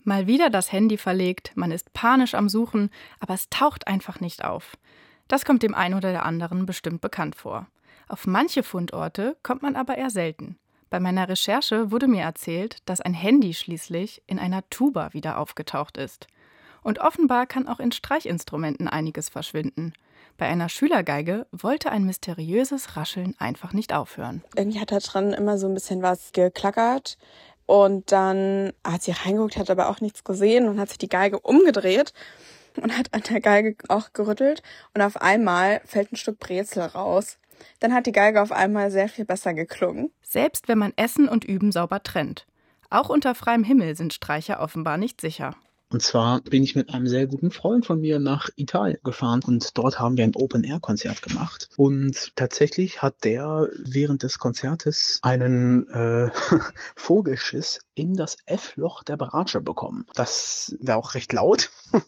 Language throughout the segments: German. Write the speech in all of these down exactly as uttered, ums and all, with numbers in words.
Mal wieder das Handy verlegt, man ist panisch am Suchen, aber es taucht einfach nicht auf. Das kommt dem einen oder der anderen bestimmt bekannt vor. Auf manche Fundorte kommt man aber eher selten. Bei meiner Recherche wurde mir erzählt, dass ein Handy schließlich in einer Tuba wieder aufgetaucht ist. Und offenbar kann auch in Streichinstrumenten einiges verschwinden. Bei einer Schülergeige wollte ein mysteriöses Rascheln einfach nicht aufhören. Irgendwie hat da dran immer so ein bisschen was geklackert. Und dann hat sie reingeguckt, hat aber auch nichts gesehen und hat sich die Geige umgedreht und hat an der Geige auch gerüttelt. Und auf einmal fällt ein Stück Brezel raus. Dann hat die Geige auf einmal sehr viel besser geklungen. Selbst wenn man Essen und Üben sauber trennt. Auch unter freiem Himmel sind Streicher offenbar nicht sicher. Und zwar bin ich mit einem sehr guten Freund von mir nach Italien gefahren und dort haben wir ein Open-Air-Konzert gemacht. Und tatsächlich hat der während des Konzertes einen äh, Vogelschiss in das F-Loch der Bratsche bekommen. Das war auch recht laut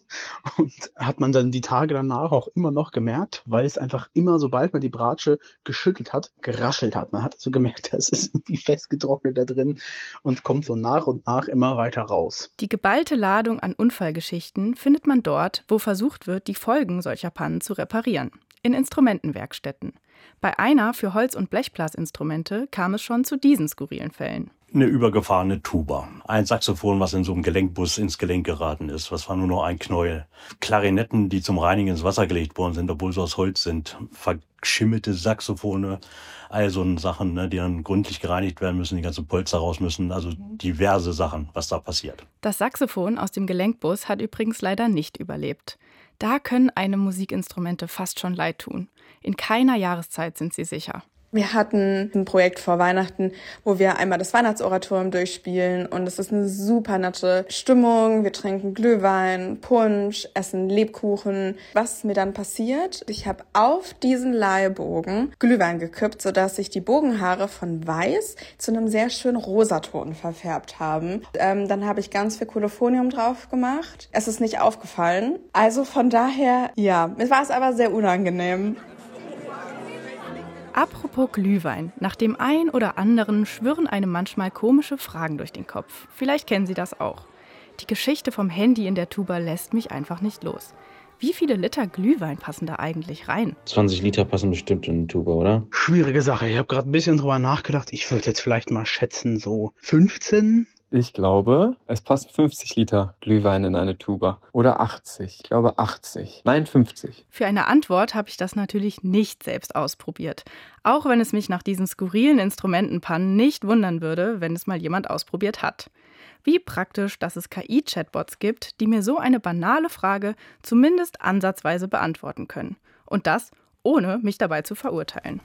und hat man dann die Tage danach auch immer noch gemerkt, weil es einfach immer, sobald man die Bratsche geschüttelt hat, geraschelt hat. Man hat also gemerkt, das ist irgendwie festgetrocknet da drin und kommt so nach und nach immer weiter raus. Die geballte Ladung an Unfallgeschichten findet man dort, wo versucht wird, die Folgen solcher Pannen zu reparieren. In Instrumentenwerkstätten. Bei einer für Holz- und Blechblasinstrumente kam es schon zu diesen skurrilen Fällen. Eine übergefahrene Tuba. Ein Saxophon, was in so einem Gelenkbus ins Gelenk geraten ist. Was war nur noch ein Knäuel. Klarinetten, die zum Reinigen ins Wasser gelegt worden sind, obwohl sie aus Holz sind. Verschimmelte Saxophone. All so Sachen, ne, die dann gründlich gereinigt werden müssen, die ganzen Polster raus müssen. Also diverse Sachen, was da passiert. Das Saxophon aus dem Gelenkbus hat übrigens leider nicht überlebt. Da können einem Musikinstrumente fast schon leid tun. In keiner Jahreszeit sind sie sicher. Wir hatten ein Projekt vor Weihnachten, wo wir einmal das Weihnachtsoratorium durchspielen und es ist eine super nette Stimmung. Wir trinken Glühwein, Punsch, essen Lebkuchen. Was mir dann passiert, ich habe auf diesen Leihbogen Glühwein gekippt, sodass sich die Bogenhaare von weiß zu einem sehr schönen Rosaton verfärbt haben. Ähm, dann habe ich ganz viel Kolophonium drauf gemacht. Es ist nicht aufgefallen. Also von daher, ja, mir war es aber sehr unangenehm. Apropos Glühwein. Nach dem einen oder anderen schwirren einem manchmal komische Fragen durch den Kopf. Vielleicht kennen Sie das auch. Die Geschichte vom Handy in der Tuba lässt mich einfach nicht los. Wie viele Liter Glühwein passen da eigentlich rein? zwanzig Liter passen bestimmt in eine Tuba, oder? Schwierige Sache. Ich habe gerade ein bisschen drüber nachgedacht. Ich würde jetzt vielleicht mal schätzen, so fünfzehn. Ich glaube, es passen fünfzig Liter Glühwein in eine Tuba. Oder achtzig. Ich glaube achtzig. Nein, fünfzig. Für eine Antwort habe ich das natürlich nicht selbst ausprobiert. Auch wenn es mich nach diesen skurrilen Instrumentenpannen nicht wundern würde, wenn es mal jemand ausprobiert hat. Wie praktisch, dass es K I-Chatbots gibt, die mir so eine banale Frage zumindest ansatzweise beantworten können. Und das, ohne mich dabei zu verurteilen.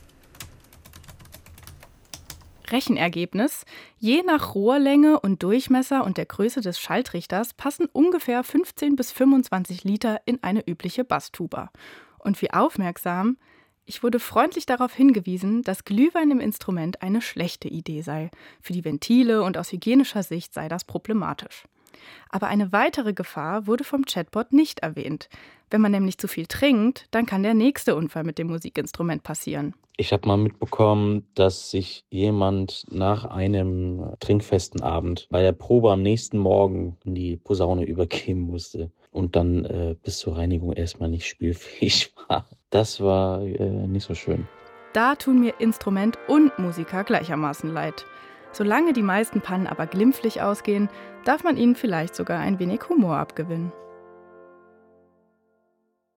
Rechenergebnis: Je nach Rohrlänge und Durchmesser und der Größe des Schalltrichters passen ungefähr fünfzehn bis fünfundzwanzig Liter in eine übliche Basstuba. Und wie aufmerksam: Ich wurde freundlich darauf hingewiesen, dass Glühwein im Instrument eine schlechte Idee sei. Für die Ventile und aus hygienischer Sicht sei das problematisch. Aber eine weitere Gefahr wurde vom Chatbot nicht erwähnt. Wenn man nämlich zu viel trinkt, dann kann der nächste Unfall mit dem Musikinstrument passieren. Ich habe mal mitbekommen, dass sich jemand nach einem trinkfesten Abend bei der Probe am nächsten Morgen in die Posaune übergeben musste und dann äh, bis zur Reinigung erstmal nicht spielfähig war. Das war äh, nicht so schön. Da tun mir Instrument und Musiker gleichermaßen leid. Solange die meisten Pannen aber glimpflich ausgehen, darf man ihnen vielleicht sogar ein wenig Humor abgewinnen.